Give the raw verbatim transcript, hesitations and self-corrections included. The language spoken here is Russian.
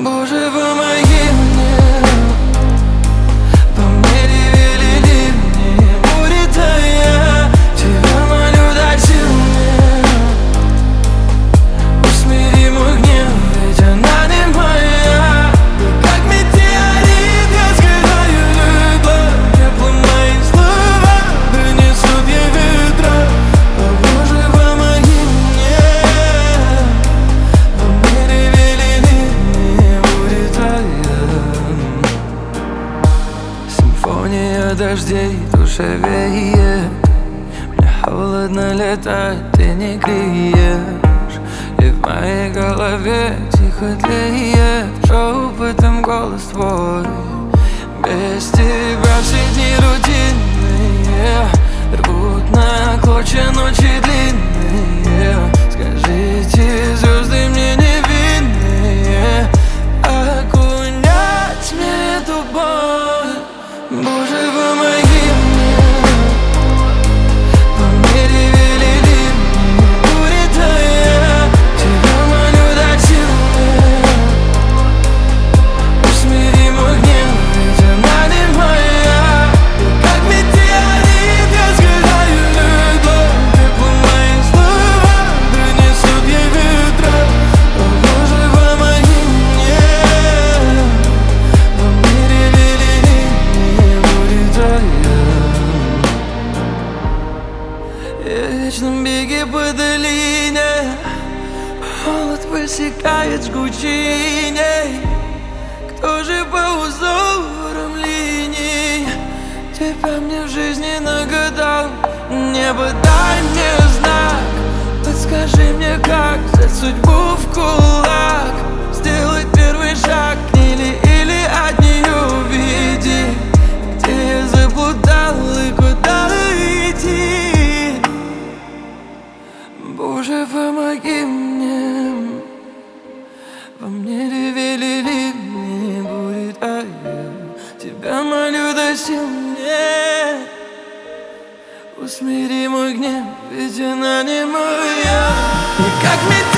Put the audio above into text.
Боже, помоги мне. По мне ревели ливни, буря твоя. Тебя молю, дай сил мне. Усмири мой гнев, ведь она не моя. Как метеорит я сгораю любовь. Теплым мои слова принесут ей ветра. О, Боже, помоги мне. По мне ревели ливни, буря твоя. Симфония дождей душевеет. Мне холодно летать, ты не греешь. И в моей голове тихо тлеет шепотом голос твой. Без тебя все дни рутинные рвут на клочья ночи длинные. Скажите, звезды мне невинные, окунять мне эту боль. Боже, помоги мне. По мне ревели ливни, буря твоя. Тебя молю, дай сил мне. Усмири мой гнев, ведь она не моя. Как метеорит я сгораю любовь. Теплым мои слова принесут ей ветра. О, Боже, помоги мне. По мне ревели ливни, буря твоя. Я в вечном беге по долине, холод высекает жгучий ней. Кто же по узорам линий тебя мне в жизни нагадал? Небо, дай мне знак, подскажи мне, как взять судьбу в кулак. Сделать первый шаг к ней ли, или от нее уведи. Где я заблудал и куда идти? Боже, помоги мне. Во мне ревели ливни, буря твоя. Тебя молю, дай сил мне. Усмири мой гнев, ведь она не моя. И как метеорит